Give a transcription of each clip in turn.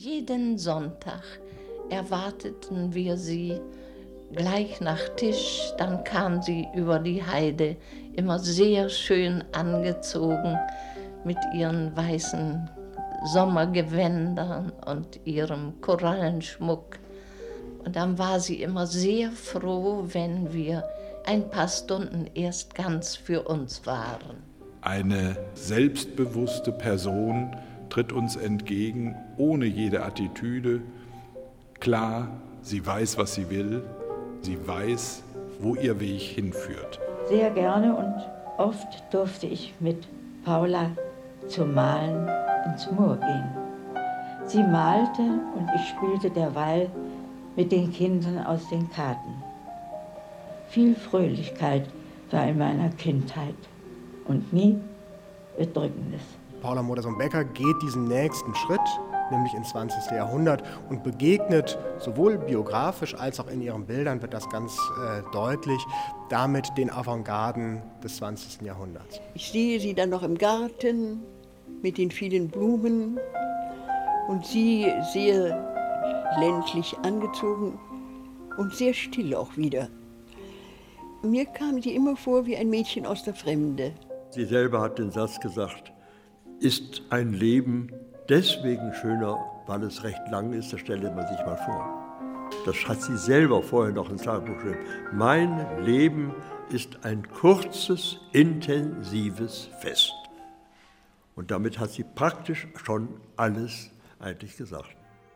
Jeden Sonntag erwarteten wir sie gleich nach Tisch. Dann kam sie über die Heide, immer sehr schön angezogen mit ihren weißen Sommergewändern und ihrem Korallenschmuck. Und dann war sie immer sehr froh, wenn wir ein paar Stunden erst ganz für uns waren. Eine selbstbewusste Person tritt uns entgegen, ohne jede Attitüde. Klar, sie weiß, was sie will. Sie weiß, wo ihr Weg hinführt. Sehr gerne und oft durfte ich mit Paula zum Malen ins Moor gehen. Sie malte und ich spielte derweil mit den Kindern aus den Karten. Viel Fröhlichkeit war in meiner Kindheit und nie Bedrückendes. Paula Modersohn-Becker geht diesen nächsten Schritt, nämlich ins 20. Jahrhundert, und begegnet sowohl biografisch als auch in ihren Bildern, wird das ganz deutlich, damit den Avantgarden des 20. Jahrhunderts. Ich sehe sie dann noch im Garten mit den vielen Blumen und sie sehr ländlich angezogen und sehr still auch wieder. Mir kam sie immer vor wie ein Mädchen aus der Fremde. Sie selber hat den Satz gesagt, ist ein Leben deswegen schöner, weil es recht lang ist, das stelle man sich mal vor. Das hat sie selber vorher noch ins Tagebuch geschrieben. Mein Leben ist ein kurzes, intensives Fest. Und damit hat sie praktisch schon alles eigentlich gesagt.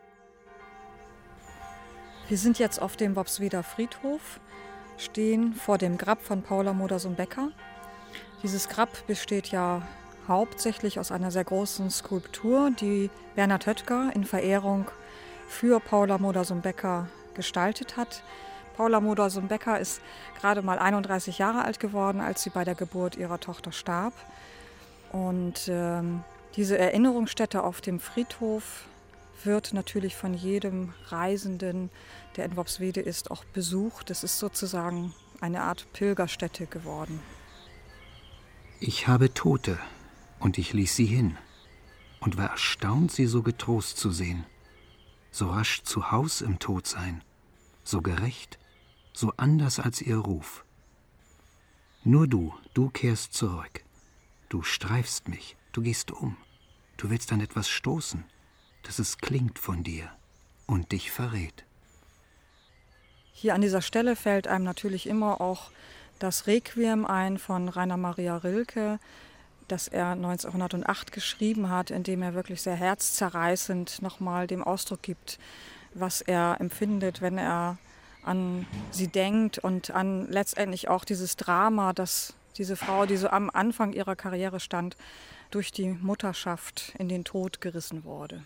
Wir sind jetzt auf dem Worpsweder Friedhof, stehen vor dem Grab von Paula Modersohn-Becker. Dieses Grab besteht ja hauptsächlich aus einer sehr großen Skulptur, die Bernhard Höttger in Verehrung für Paula Modersohn-Becker gestaltet hat. Paula Modersohn-Becker ist gerade mal 31 Jahre alt geworden, als sie bei der Geburt ihrer Tochter starb. Und diese Erinnerungsstätte auf dem Friedhof wird natürlich von jedem Reisenden, der in Worpswede ist, auch besucht. Es ist sozusagen eine Art Pilgerstätte geworden. Ich habe Tote und ich ließ sie hin und war erstaunt, sie so getrost zu sehen, so rasch zu Haus im Tod sein, so gerecht, so anders als ihr Ruf. Nur du kehrst zurück, du streifst mich, du gehst um, du willst an etwas stoßen, dass es klingt von dir und dich verrät. Hier an dieser Stelle fällt einem natürlich immer auch das Requiem ein von Rainer Maria Rilke, das er 1908 geschrieben hat, in dem er wirklich sehr herzzerreißend nochmal dem Ausdruck gibt, was er empfindet, wenn er an sie denkt und an letztendlich auch dieses Drama, dass diese Frau, die so am Anfang ihrer Karriere stand, durch die Mutterschaft in den Tod gerissen wurde.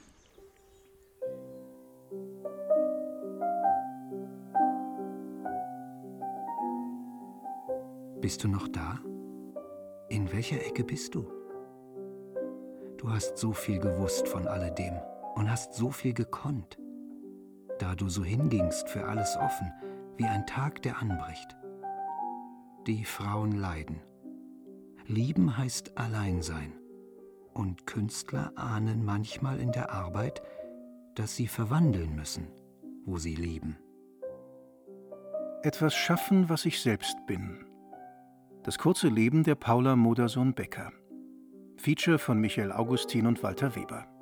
Bist du noch da? In welcher Ecke bist du? Du hast so viel gewusst von alledem und hast so viel gekonnt, da du so hingingst für alles offen, wie ein Tag, der anbricht. Die Frauen leiden. Lieben heißt allein sein. Und Künstler ahnen manchmal in der Arbeit, dass sie verwandeln müssen, wo sie lieben. Etwas schaffen, was ich selbst bin. Das kurze Leben der Paula Modersohn-Becker. Feature von Michael Augustin und Walter Weber.